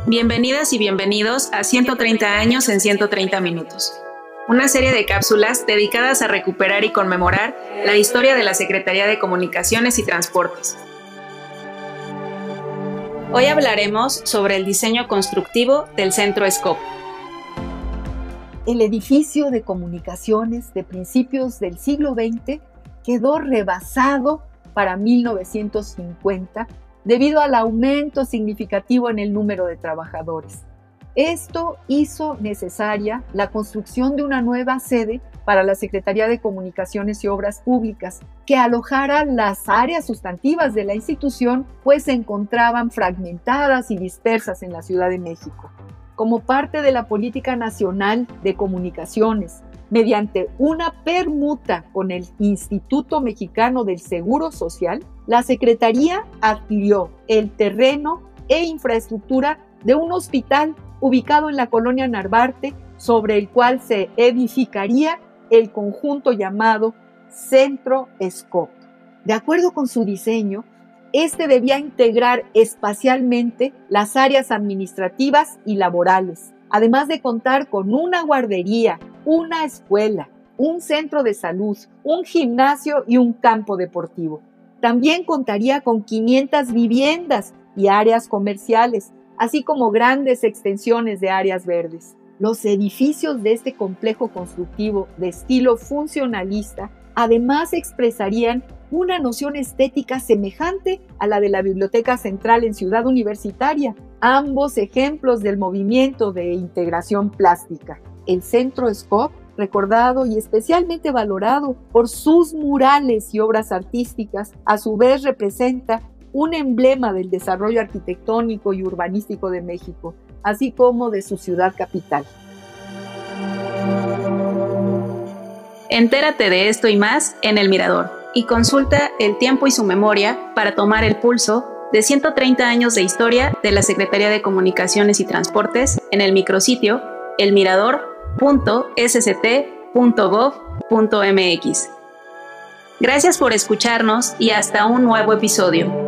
Bienvenidas y bienvenidos a 130 años en 130 minutos, una serie de cápsulas dedicadas a recuperar y conmemorar la historia de la Secretaría de Comunicaciones y Transportes. Hoy hablaremos sobre el diseño constructivo del Centro Scope. El edificio de comunicaciones de principios del siglo XX quedó rebasado para 1950 debido al aumento significativo en el número de trabajadores. Esto hizo necesaria la construcción de una nueva sede para la Secretaría de Comunicaciones y Obras Públicas, que alojara las áreas sustantivas de la institución, pues se encontraban fragmentadas y dispersas en la Ciudad de México. Como parte de la Política Nacional de Comunicaciones, mediante una permuta con el Instituto Mexicano del Seguro Social, la Secretaría adquirió el terreno e infraestructura de un hospital ubicado en la colonia Narvarte, sobre el cual se edificaría el conjunto llamado Centro Scope. De acuerdo con su diseño, este debía integrar espacialmente las áreas administrativas y laborales, además de contar con una guardería, una escuela, un centro de salud, un gimnasio y un campo deportivo. También contaría con 500 viviendas y áreas comerciales, así como grandes extensiones de áreas verdes. Los edificios de este complejo constructivo de estilo funcionalista además expresarían una noción estética semejante a la de la Biblioteca Central en Ciudad Universitaria, ambos ejemplos del movimiento de integración plástica. El Centro Scope, recordado y especialmente valorado por sus murales y obras artísticas, a su vez representa un emblema del desarrollo arquitectónico y urbanístico de México, así como de su ciudad capital. Entérate de esto y más en El Mirador y consulta El Tiempo y su Memoria para tomar el pulso de 130 años de historia de la Secretaría de Comunicaciones y Transportes en el micrositio elmirador.sct.gov.mx. Gracias por escucharnos y hasta un nuevo episodio.